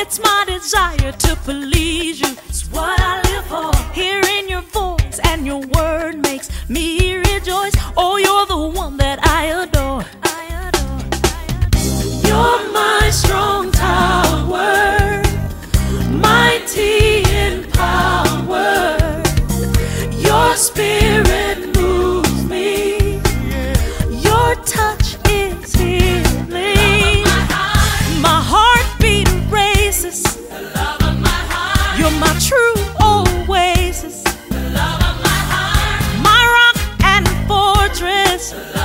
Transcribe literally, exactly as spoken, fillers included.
It's my desire to please you. It's what I live for. Hearing your voice and your word makes me rejoice. Oh, you're the one that I adore. I adore. I adore. You're my strong tower, mighty in power. Your spirit moves me. Your touch is healing. My heartbeat races. The love of my heart. You're my true oasis. The love of my heart. My rock and fortress.